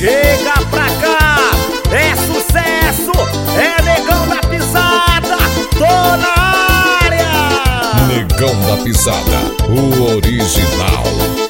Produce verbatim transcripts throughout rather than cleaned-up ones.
Chega pra cá, é sucesso, é Negão da Pisada, tô na área. Negão da Pisada, o original.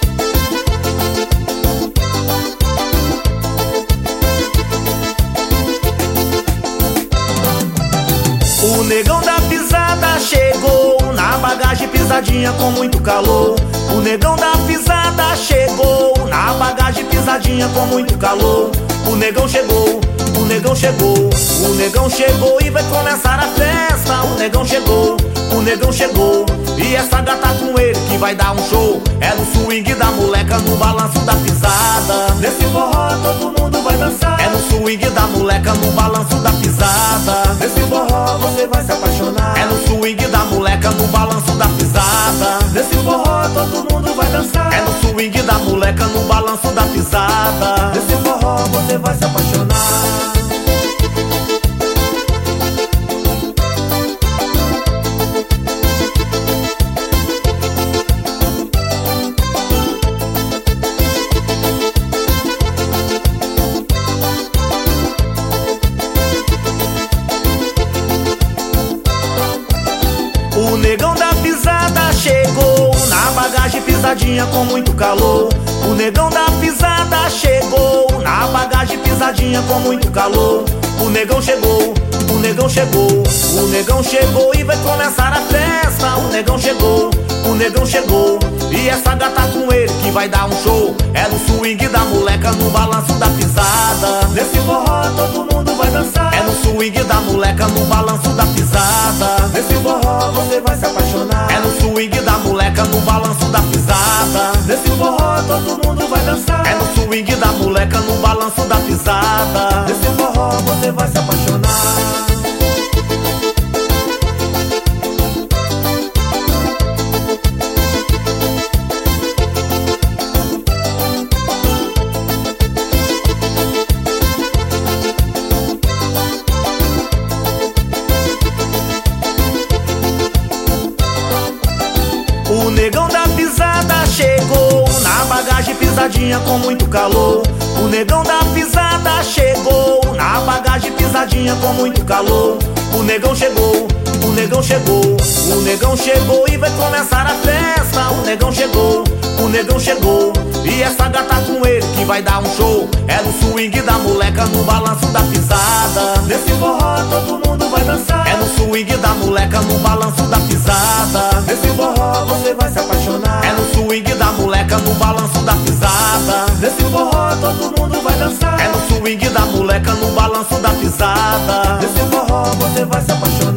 O Negão da Pisada chegou, na bagagem pisadinha com muito calor. O Negão da Pisada chegou, na bagagem pisadinha com muito calor. O Negão chegou, o Negão chegou, o Negão chegou e vai começar a festa. O Negão chegou, o Negão chegou, e essa gata com ele que vai dar um show. É no swing da moleca, no balanço da pisada. Nesse forró todo mundo vai dançar. É no swing da moleca, no balanço da pisada. Nesse forró você vai se apaixonar. É no swing da moleca, no balanço da pisada. Nesse forró todo mundo vai dançar. É no swing da moleca, no balanço da pisada. Nesse forró você vai se apaixonar. O Negão da Pisada chegou, na bagagem pisadinha com muito calor. O Negão da Pisada chegou, na bagagem pisadinha com muito calor. O Negão chegou, o Negão chegou, o Negão chegou e vai começar a festa. O Negão chegou, o Negão chegou, e essa gata com ele que vai dar um show. É no swing da moleca, no balanço da pisada. Nesse forró todo mundo vai dançar. É no swing da moleca, no balanço da pisada. Nesse forró você vai se apaixonar. É no swing da moleca, no balanço da pisada. Nesse forró todo mundo vai dançar. É no swing da moleca, no balanço da pisada. Nesse forró você vai se apaixonar. O Negão da Pisada chegou, na bagagem pisadinha com muito calor. O Negão da Pisada chegou, na bagagem pisadinha com muito calor. O Negão chegou, o Negão chegou, o Negão chegou e vai começar a festa. O Negão chegou, o Negão chegou, e essa gata com ele que vai dar um show. É no swing da moleca, no balanço da pisada. Nesse forró todo mundo vai dançar. É no swing da moleca, no balanço da pisada. Nesse forró você vai se apaixonar. É no swing da moleca, no balanço da pisada. Nesse forró todo mundo vai dançar. É no swing da moleca, no balanço da pisada. Nesse forró você vai se apaixonar.